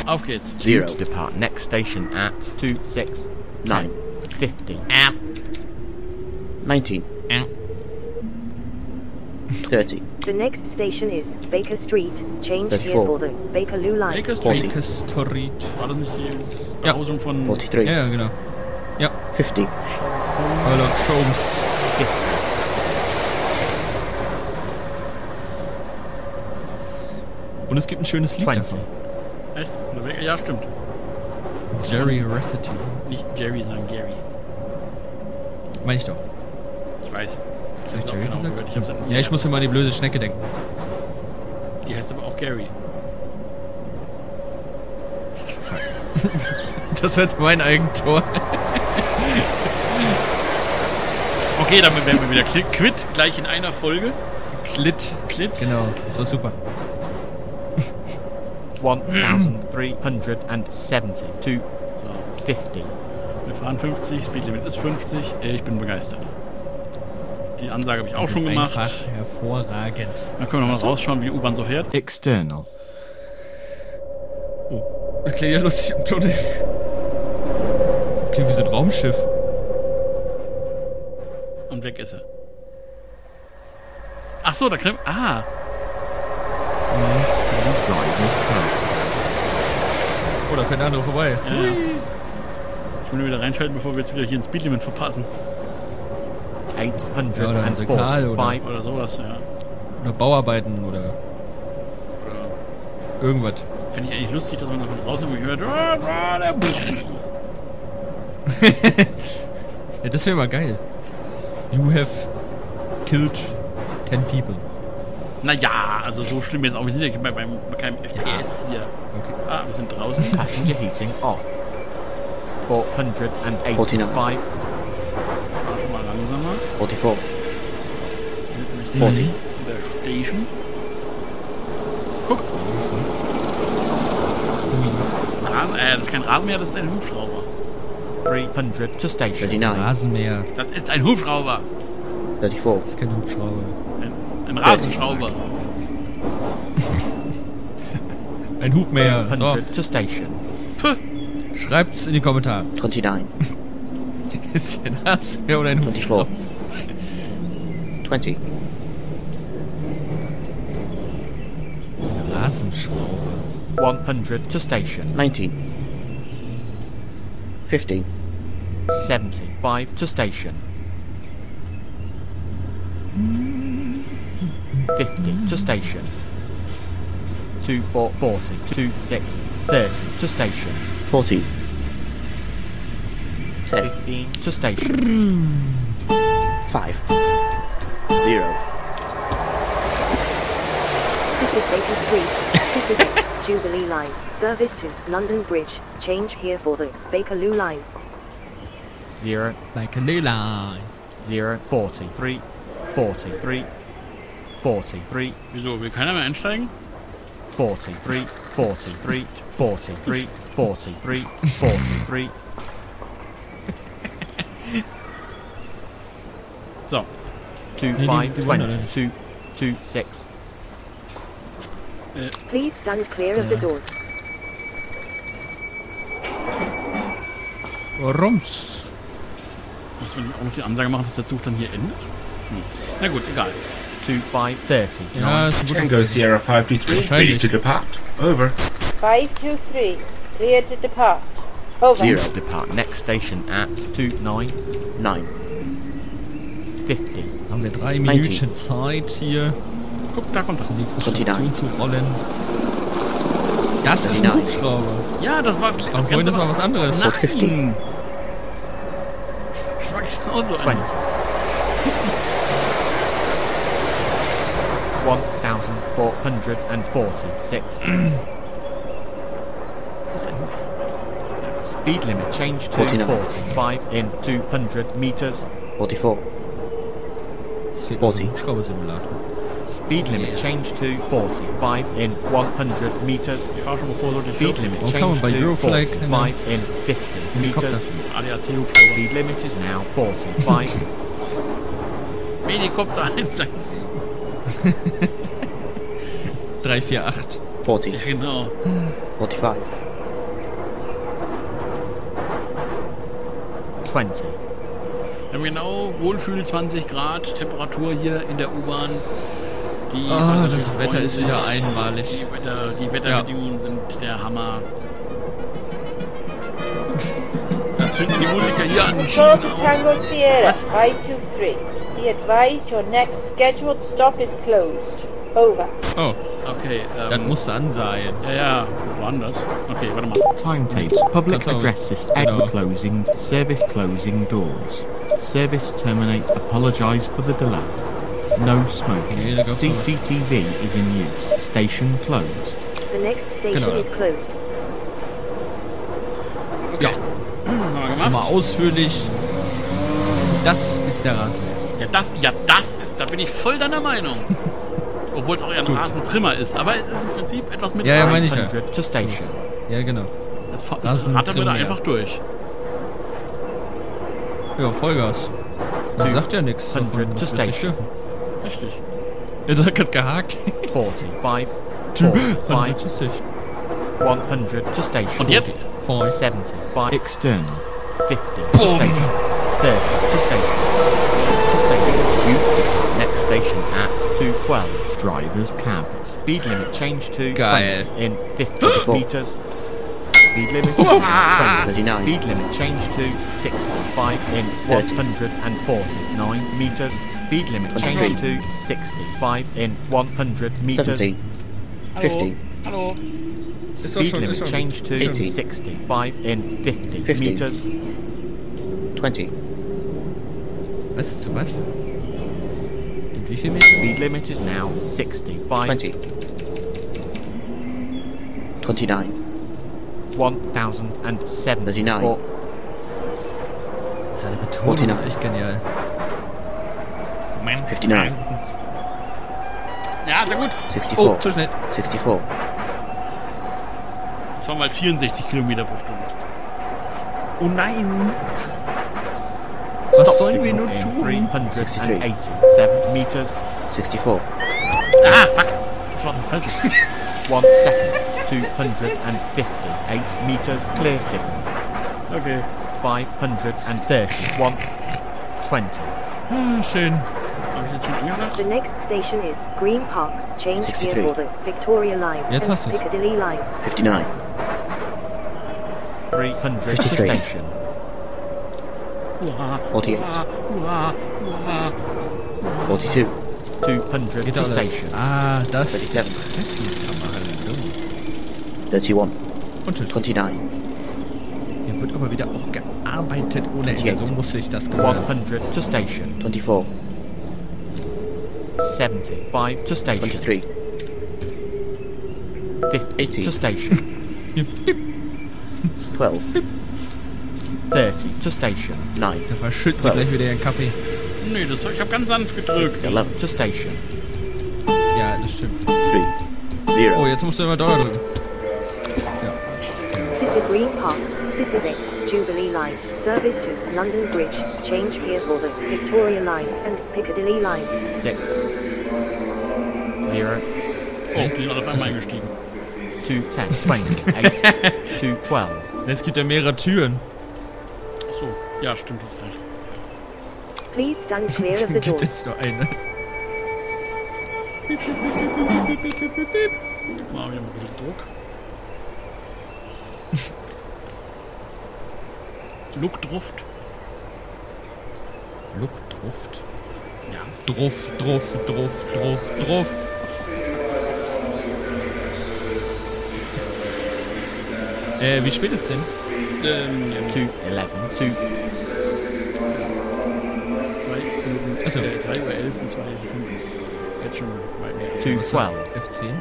Auf geht's. Due to depart next station at 26:10:50. 19. 30. The next station is Baker Street. Change 34. here for the Bakerloo line. Baker Street. 40. Street. War das nicht die Behausung von... 43. Ja, genau. Ja. 50. Sherlock Holmes. Und es gibt ein schönes Lied 20. davon. Echt? Ja, stimmt. Jerry Rafferty. Nicht Jerry, sondern Gary. Meine ich doch. Ich weiß. Ich Hab hab's ich auch Jerry genau gesagt? gehört. Ich hab's Ja, ich muss immer an die blöde Schnecke denken. Die heißt aber auch Gary. Das war jetzt mein Eigentor. Okay, damit werden wir wieder quitt, gleich in einer Folge. Klit. Genau, so super. 1370 to So, 50. wir fahren 50, Speedlimit ist 50. Ich bin begeistert. Die Ansage habe ich auch schon gemacht. Einfach hervorragend. Dann können wir nochmal rausschauen, wie die U-Bahn so fährt. External. Oh, das klingt ja lustig im Tunnel. Klingt wie so ein Raumschiff. Und weg ist sie. Ach so, da kriegt... Ah, Oh, da fährt der andere vorbei. ja. Ich will nur wieder reinschalten, bevor wir jetzt wieder hier ein Speedlimit verpassen. 845. Oder sowas, ja. Oder Bauarbeiten oder Oder irgendwas. finde ich eigentlich lustig, dass man da von draußen irgendwie hört. Ja, das wäre mal geil. You have killed 10 people. Naja, also so schlimm jetzt auch. Wir sind ja bei keinem FPS hier. Okay. Ah, wir sind draußen. Passenger heating off. 485. 49. War schon mal langsamer. 44. Wir sind nämlich 40. in der Station. Guck. Das ist, das ist kein Rasenmäher, das ist ein Hubschrauber. 300 to station. 39. Rasenmäher. Das ist ein Hubschrauber. 34. Das ist kein Hubschrauber. Ein Rasenschrauber. Ein Hubmäher. So, 200 to station. schreibt's in die Kommentare. 29. Ist ein Rasenmäher oder ein 24. Hubschrauber? 20. Eine Rasenschraube. 100 to station. 19. 15. 75 to station. 50 to station. 2440 26 30 to station. 40. 10. 15 to station. 5. 0. This is Baker Street. This is Jubilee line. Service to London Bridge. Change here for the Bakerloo line. 0 Like a new line. 0 43 43 43 Wieso? Will keiner mehr einsteigen? 43 43 43 43 43. So. 2520 226. Please stand clear of the doors. Rums. Müssen wir auch noch die Ansage machen, dass der Zug dann hier endet? Na gut, egal. 2530. Ja, ist ein guter Tango Sierra 523, ready to depart. Over. 523, clear to depart. Over. 0. Depart next station at 29 9. 50. Haben wir 3 Minuten Zeit hier Guck, da kommt das. zur nächsten 29. Station zu rollen. Das ist ein 39. Hubschrauber. Ja, das war... Aber vorhin, das war was anderes. Nein. 15. Das war genauso 20. ein. 1446. Speed limit changed to 49. 45 in 200 meters. 44. Das fehlt 40. noch ein Hubschrauber-Simulator. Speed limit changed to 45 in 100 meters. Ich fahr schon mal vorsichtig. Speed limit Warum kann man changed bei to Euroflag 45 in 50 meters. ADAC-Hubschrauber. Speed limit is now 45. Helikopter 117. 348. 40. Ja, genau. 45. 20. Wir haben genau Wohlfühl 20 Grad Temperatur hier in der U-Bahn. Das Wetter ist wieder einmalig. Die Wetterbedingungen sind der Hammer. Das finden die Musiker hier an den Control Schienen to auch. Tango Sierra, Was? 523. Be advised your next scheduled stop is closed. Over. Oh, Okay, das musste ansehen. ja, woanders. Okay, warte mal. Timetables. Public That's all. address system. No. Closing. Service closing doors. Service terminate. Apologize for the delay. No smoking. Okay, look up for- CCTV is in use. Station closed. The next station Genau. is closed. Ja, Haben wir mal gemacht. ausführlich. Das ist der Rasenmäher. Das ist, da bin ich voll deiner Meinung. Obwohl es auch eher ein Rasentrimmer ist. Aber es ist im Prinzip etwas mit Ja, Rasen. meine ich ja. 100 to station. Ja, genau. Jetzt Rasentrimmer. rattern wir da einfach durch. Ja, Vollgas. Man sagt ja nichts. 100 to station. Richtig. Er hat gerade gehakt. 45. 100 45. to station. 100 to station. Und jetzt? 75 external. 50 to station. 30 to station. To station. Use next station at 212. Driver's cab. Speed limit change to Geil. 20 in 50 meters. Speed limit 39. Speed limit change to 65 in 149 meters. Speed limit change to 65 in 100 meters. 17. 15. Hallo. Speed schon, limit ist schon. change to 18. 65 in 50 15. meters. 20. Was? Zu was? In wie viel Meter? Speed limit is now 65. 20. 29. 1074. 39. Seine Betonung 49. ist echt genial. 59. Ja, sehr gut. 64. Oh, zu schnell. 64. Das waren mal 64 Kilometer pro Stunde. Oh nein! Was Stop sollen wir signal nur in tun? 387 meters. 64. Ah, fuck. Das war doch falsch. 1 second. 258 meters. Clear signal. Okay. 530. 120. Ah, schön. Habe ich das schon angesagt? The next station is Green Park. Change 63. here for the Victoria Line Jetzt and hast du's. Piccadilly Line. 59. 300 to 53. station. 48. 42. 200 Geht to alles. station. Ah, das. 37. 31. Und tschüss. 29. Hier wird aber wieder auch gearbeitet ohne Ende. 28. So muss ich das gewöhnen. 100 to station. 24. 75 to station. 23. 50 to station. 12. 30 to station. 9. Da verschütten wir gleich wieder den Kaffee. Nee, ich habe ganz sanft gedrückt. 11. To station. Ja, das stimmt. 3. Oh, 0. jetzt musst du immer Dollar drücken. This is Green Park. This is a Jubilee Line. Service to London Bridge. Change here for the Victoria Line and Piccadilly Line. 6 0 Oh, die sind alle auf einmal eingestiegen. 210 20 8 212. Es gibt ja mehrere Türen. Achso, ja, stimmt, das recht. Please stand clear of the Gibt doors. es nur eine? Mal wieder ein bisschen Druck. Luckdruft. Luckdruft. Ja. Druff. Wie spät ist denn? 2 11 2 Achso. 3 Uhr 11 und 2 Sekunden. Jetzt schon weit mehr. 212. F10.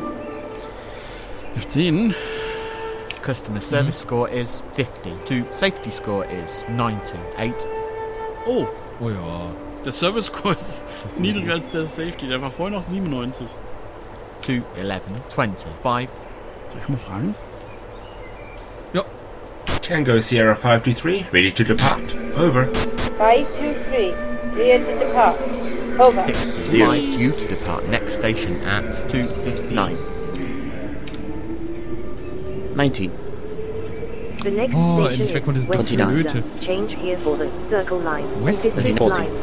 F10. Customer service score is 50. Safety score is 90. 8 Oh, Oh ja. der Service Score ist niedriger als der Safety. Der war vorhin noch 97. 2 11 20 5 Soll ich mal fragen? Ja. Tango Sierra 523, ready to depart. Over. 523. Clear to depart. Over. 65 due to depart next station at 2:59. 19. The next Oh, station endlich weg von is diesem West 29. Minster. Change here for the Circle Line and West District 40. Line.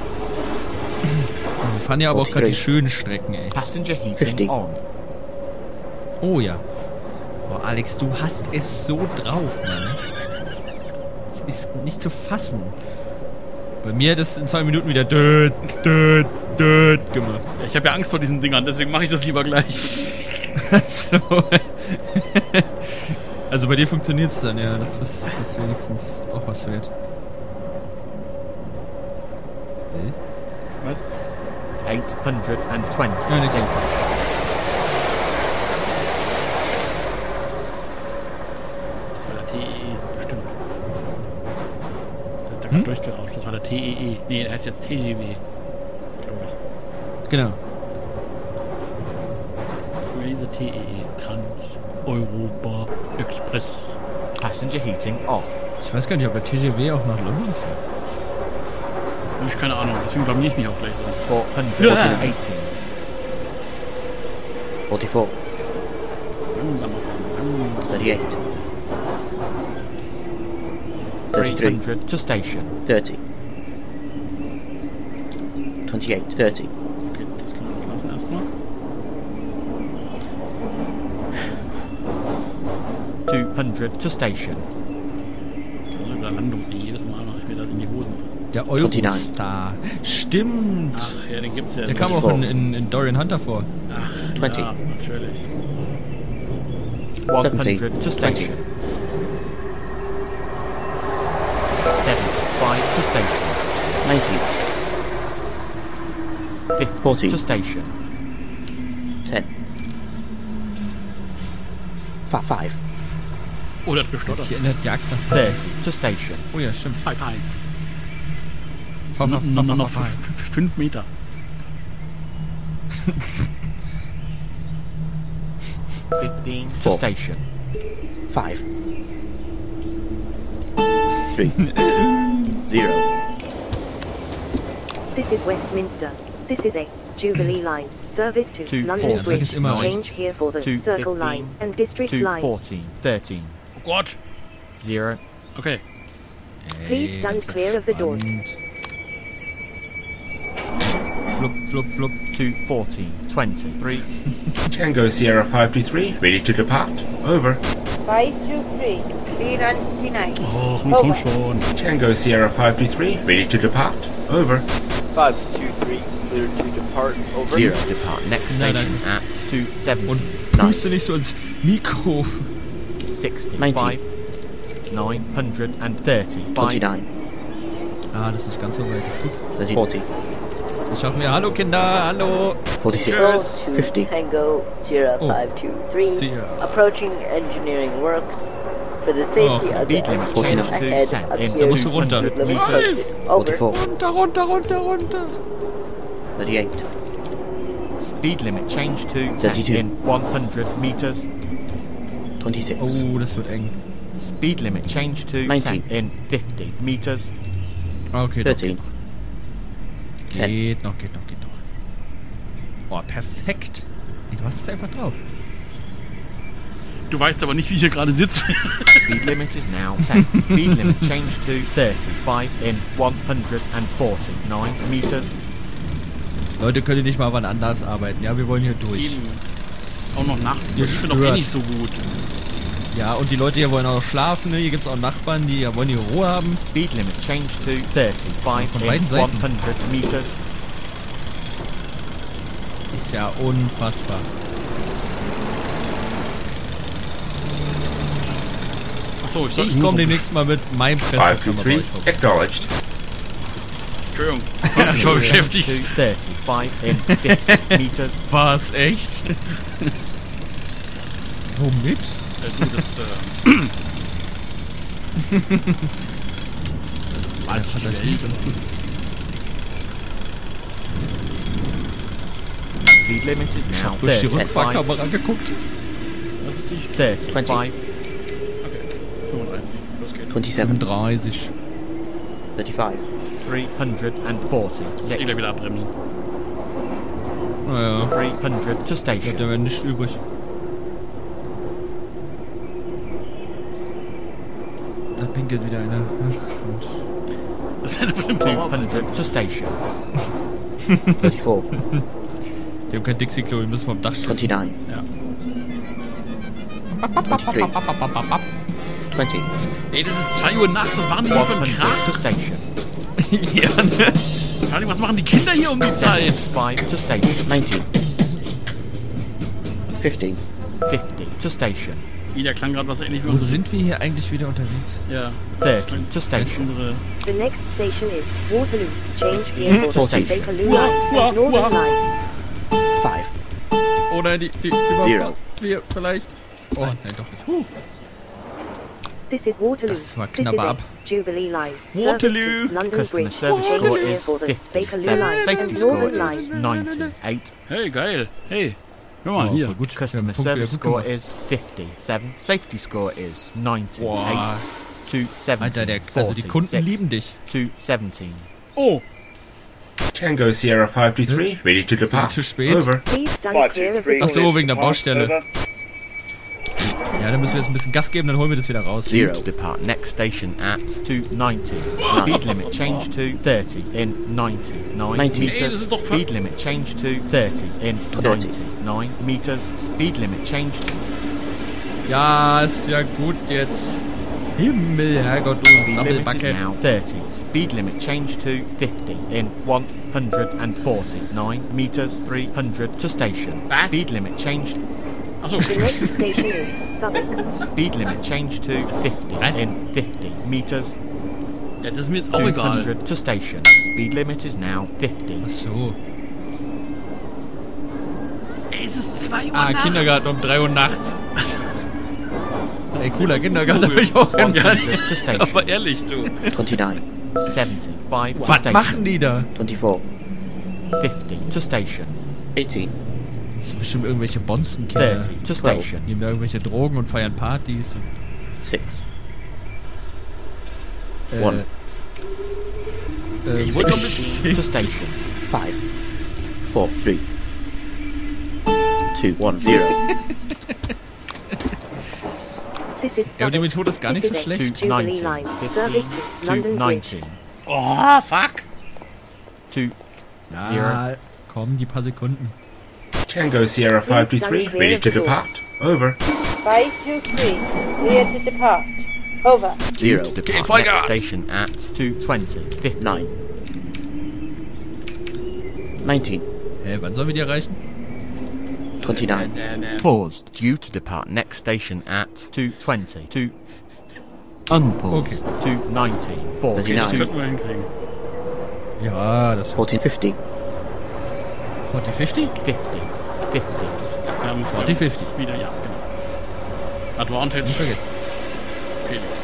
Wir fahren ja aber auch gerade die 43. schönen Strecken, ey. Passenger heating 50. on. Oh ja. Oh, Alex, du hast es so drauf, Mann. Es ist nicht zu fassen. Bei mir hat es in 2 Minuten wieder död gemacht. Ich habe ja Angst vor diesen Dingern, deswegen mache ich das lieber gleich. So. Also bei dir funktioniert es dann, ja. Das ist wenigstens auch was wert. Was? 820. Ja, nicht so. Das war der TEE, bestimmt. Das ist da gerade durchgerauscht. Das war der TEE. Nee, der heißt jetzt TGW. Glaube ich. Genau. Diese TEE. Trans-Europa Express. Passenger heating off. Ich weiß gar nicht, ob der TGW auch nach London fährt. Habe ich keine Ahnung, deswegen blamier ich mich auch gleich so. 418. 44. Langsamer fahren. 38. 33. 300 to station. 30. 28. 30. Okay, das können wir lassen erstmal. 200 to station. Also bei der Landung, jedes Mal mache ich mir das in die Hosen fast. Der Eurostar. Stimmt. Ach ja, den gibt's ja. Der kam auch in Dorian Hunter vor. Ach, 20. ja, natürlich. 100 to 20. station. 75 to station. 90. 50 40. to station. 10. 5. Oh, das gestottert. Ich erinnert Jagd nach. 30 to station. Oh ja, stimmt. High five. Fahr. Noch 5 Meter. 15 to Four. station. 5. 3. 0. This is Westminster. This is a Jubilee Line. Service to 240. London Bridge. Immer Change here for the 215. Circle Line and District Line. 214. 13. Oh Gott. 0. Okay. Please stand clear of the doors. Flup, flup, flup. 214. 23. Tango Sierra 523, ready to depart. Over. 523, clear on 59. Oh, nun komm schon. Tango Sierra 523, ready to depart. Over. 523, clear to depart. Over. 0. Depart next Nein, station nein. at 270. Und puste nicht so ins Mikro. 65. 90. 930. 29. Ah, das ist nicht ganz so weit. Ist gut. 30. 40. Das schaffen wir. Hallo Kinder, hallo. 46. Roll to 50. Tango Sierra Oh. 523, Sierra. approaching engineering works. For the safety Oh, of the speed limit engine change to ahead 10 in appears 200 to be meters. posted. Over. 44. Runter. 38. Speed limit change to 32. 10 in 100 meters. 26. Oh, das wird eng. Speed limit change to 90. 10 in 50 meters. Ah, okay, doch. 13. Geht noch. Boah, perfekt. Du hast es einfach drauf. Du weißt aber nicht, wie ich hier gerade sitze. Speed limit is now 10. Speed limit change to 35 in 149 meters. Leute, könnt ihr nicht mal wann anders arbeiten? Ja, wir wollen hier durch. Eben. Auch noch nachts. Ihr Ich bin doch eh stört. nicht so gut. Ja, und die Leute hier wollen auch noch schlafen. Ne? Hier gibt es auch Nachbarn, die wollen ihre Ruhe haben. Speed limit change to 35 Von in beiden Seiten. 100 meters. Ist ja unfassbar. Achso, ich soll Ich komme demnächst mal mit meinem Presslufthammer bei euch 523, vorbei. acknowledged. Entschuldigung. Ich war beschäftigt. To 35 in 50 meters. Was, echt? Womit? Du, das, weiß ich die Welt. Speed limit is now Durch die 35 Rückfahrkamera geguckt. Was ist die? 35 Okay. 35. Los geht's. 27. 35. 35. 340 Ich gleich 6 wieder abbremsen. Naja, 300 to bleibt station. ja nicht übrig. pinkelt wieder einer. Das ist eine bestimmte 200 to station. 34, Die haben kein Dixie-Klo, die müssen vom Dach stehen. 29, Ja. 23, 20, Ey, das ist 2 Uhr nachts, was machen die hier für einen 100 Krach? to station. Ja, ne? Vor allem, was machen die Kinder hier um die Zeit? 5 to station. 19, 15, 50 to station. Ida klang gerade was ähnlich wie Wo unsere... sind wir hier eigentlich wieder unterwegs? Ja. 30 to station. Unsere... The next station is Waterloo. Change here for the Station. Bakerloo Line and Northern Line. 5, Oh nein, die Zero. wir vielleicht. Oh, nein, doch nicht. This is Waterloo. Das war This is knapp ab. it. Jubilee Line. Waterloo. Service to London Customer Bridge. service Change score here is for the 50. Bakerloo Line Safety and score Northern is Line. 98. Hey, geil. Hey, hör mal, Oh, hier. voll gut. Customer Wir haben Punkte service wieder score gut gemacht. is 57. Safety score is 98. Boah. To 17. Alter, also die 40, Kunden 6 lieben dich. to 17. Oh, Tango Sierra 523, ready to depart. Zu spät. Over. Please stand clear of the Ach so, wegen der Baustelle. Ja, dann müssen wir jetzt ein bisschen Gas geben, dann holen wir das wieder raus. Zero. To depart next station at 290. Speed limit change to 30 in 99 90. Ey, das meters. ist doch Speed limit change to 30 in 30. 99 meters. Speed limit change to Ja, ist ja gut jetzt. Himmel, Herrgott, du speed limit is Sabbelbacke. now 30. Speed limit change to 50 in 149 meters. 300 to station. Was? Speed limit change. achso. The next station is Southwark. Speed limit change to 50 Was? in 50 meters. Ja, das ist mir jetzt auch egal. 200 to station. Speed limit is now 50. Ach so. Ey, es ist 2 Uhr Ah, nachts. Kindergarten um 3 Uhr nachts. Ey, cooler ist Kindergarten, cool. hab ich auch im 100 to station. Aber ehrlich, du. 29, 75 to Was station. machen die da? 24, 50 to station. 18, Das sind bestimmt irgendwelche Bonzenkinder. 30 to station. Die nehmen da irgendwelche Drogen und feiern Partys. Und, 6, äh, 1, Ich wollte noch ein bisschen... To station. 5, 4, 3, 2, 1, 0. This is Ja, aber die Southwark. Methode ist gar nicht so This is it. schlecht. Jubilee 290. Line. 50 Service to to London Bridge. 90. Oh, fuck. To Ja, komm, die paar Sekunden. Tango Sierra 523, ready to depart. Over. 523, clear to depart. Over. 0, to depart Vollgas. next station at 220. 50. 9, 19, Hä, wann sollen wir die erreichen? 29, Paused. Due to depart next station at 220. To unpaused. Okay. To 90. 40. 39. Könnten wir hinkriegen. Ja, das 14, 50, 40, 50? 50. 50. Wir haben 40-50. Speeder, ja, genau. Advantage. Nicht vergessen. Felix.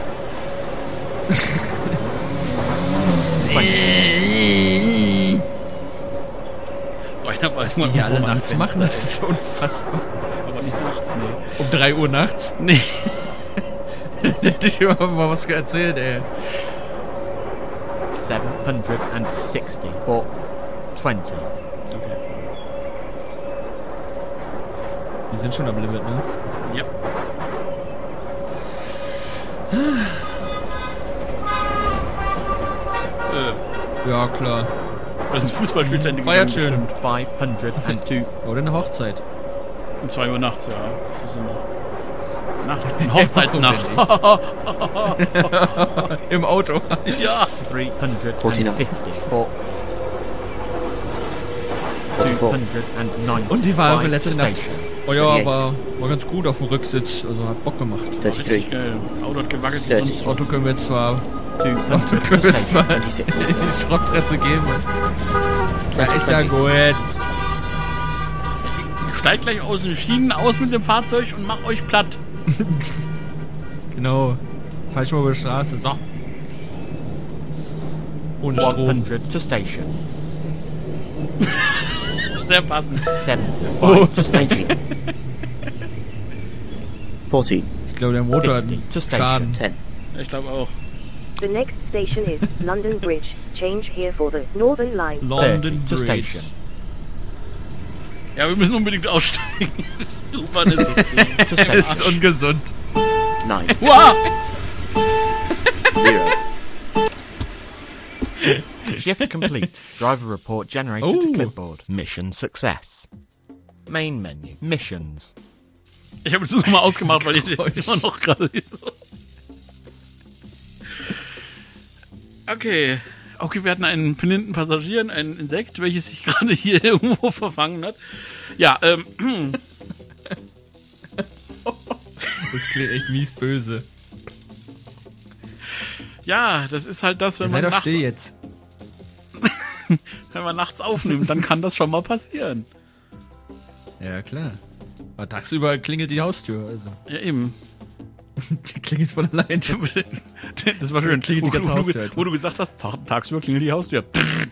20. So einer weiß Die mal, hier wo alle man nachts Fenster machen, das ist unfassbar. Aber nicht nachts, nee. Um 3 Uhr nachts? Nee. Hätte ich immer mal was erzählt, ey. 760 for 20. Okay. Die sind schon am Limit, ne? Ja. Ja, klar. Das ist ein Fußballspiel zu Ende Feiert gegangen, schön. bestimmt. 502. Oder eine Hochzeit. Um 2 Uhr nachts, ja. Das ist eine Nacht. Eine Hochzeitsnacht. Im Auto. Ja. 350 for 290. Und wie war eure By letzte to Nacht? station. Oh ja, 38. war ganz gut auf dem Rücksitz. Also hat Bock gemacht. 33, Geil. Auto hat gewackelt. 30. Das Auto können wir jetzt zwar 200 to können wir jetzt mal station. 26, in die Schrottpresse geben. Ja, ist ja 20, gut. Steigt gleich aus den Schienen aus mit dem Fahrzeug und macht euch platt. Genau. Falsch mal über die Straße. So. Ohne Strom. 100 to station. Sehr passend. 75 to station. 19, 14, Ich glaube, der Motor hat 50 to station. Schaden. 10, Ich glaube auch. The next station is London Bridge. Change here for the Northern Line. 30 London to Bridge. station. Ja, wir müssen unbedingt aussteigen. U-Bahn ist To Das ist station. ungesund. 9, Wow! Shift complete. Driver report generated to clipboard. Mission success. Main menu. Missions. Ich habe es nochmal ausgemacht, weil ich jetzt immer noch gerade so. Okay, wir hatten einen penitenten Passagier, ein Insekt, welches sich gerade hier irgendwo verfangen hat. Ja, Das klingt echt mies böse. Ja, das ist halt das, wenn Sei man doch still jetzt. wenn man nachts aufnimmt, dann kann das schon mal passieren. Ja, klar. Aber tagsüber klingelt die Haustür, also. Ja, eben. Die klingelt von allein. Das war schön. Klingelt die ganze Haustür. Wo du gesagt hast, tagsüber klingelt die Haustür.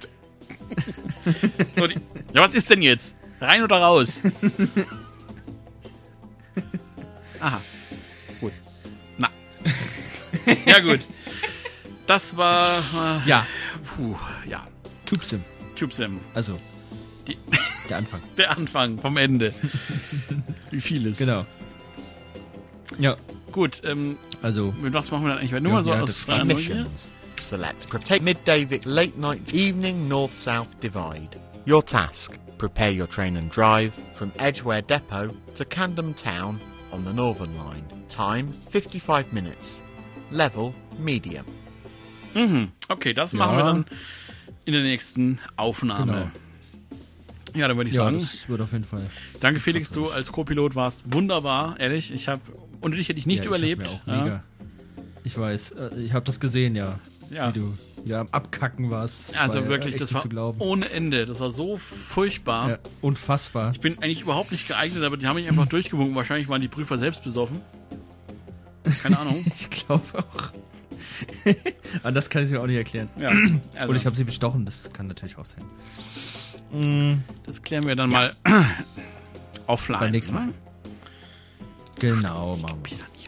So, ja, was ist denn jetzt? Rein oder raus? Aha. Gut. Na. Ja, gut. Das war... Ja. Puh, ja. Tube-Sim. TubeSim. Also, der Anfang. Der Anfang vom Ende. Wie vieles. Genau. Ja. Gut, Also, mit was machen wir dann eigentlich? Nur mal so ja, aus das freier Neugier? Missions. Select. Take midday late night evening north-south divide. Your task. Prepare your train and drive from Edgware Depot to Camden Town on the Northern Line. Time 55 minutes. Level medium. Mhm. Okay, das machen wir dann in der nächsten Aufnahme. Genau. Ja, dann würde ich ja, sagen, das wird auf jeden Fall. danke Felix, du als Co-Pilot warst wunderbar, ehrlich. Ohne dich hätte ich nicht überlebt. Ich, mega. Ich weiß, ich habe das gesehen, ja. Ja. Wie du am Abkacken warst. Also war wirklich, echt das nicht war zu glauben. ohne Ende. Das war so furchtbar. Ja, unfassbar. Ich bin eigentlich überhaupt nicht geeignet, aber die haben mich einfach durchgewunken. Wahrscheinlich waren die Prüfer selbst besoffen. Keine Ahnung. Ich glaube auch. Anders kann ich es mir auch nicht erklären. Ja, also, Und ich habe sie bestochen, das kann natürlich auch sein. das klären wir dann mal offline. Beim nächsten Mal. ne? Genau, Mann.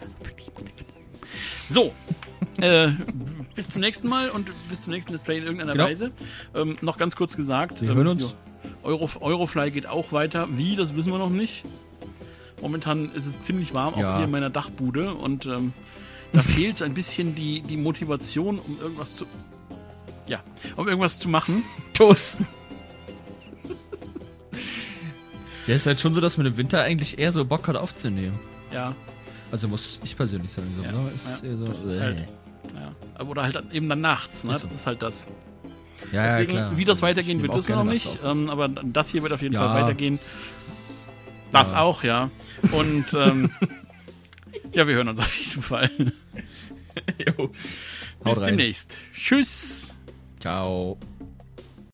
So, bis zum nächsten Mal und bis zum nächsten Let's Play in irgendeiner Genau. Weise. Noch ganz kurz gesagt, Wir hören uns. ja, Eurofly geht auch weiter. Wie, das wissen wir noch nicht. Momentan ist es ziemlich warm, auch Ja. hier in meiner Dachbude. Und da fehlt so ein bisschen die Motivation, um irgendwas zu machen. Toasten. Ja, ist halt schon so, dass man im Winter eigentlich eher so Bock hat aufzunehmen. Ja, Also muss ich persönlich sagen. So, Ja, ne? Ist ja, eher so, das ist halt- ja. Oder halt eben dann nachts. Ne? Ist so. Das ist halt das. Ja, Deswegen, klar. wie das weitergehen Ich wird, nehme auch wissen wir noch gerne nicht. nachts auf. Aber das hier wird auf jeden Ja. Fall weitergehen. Das Ja. auch, ja. Und ja, wir hören uns auf jeden Fall. Jo. Bis Haut rein. demnächst. Tschüss. Ciao.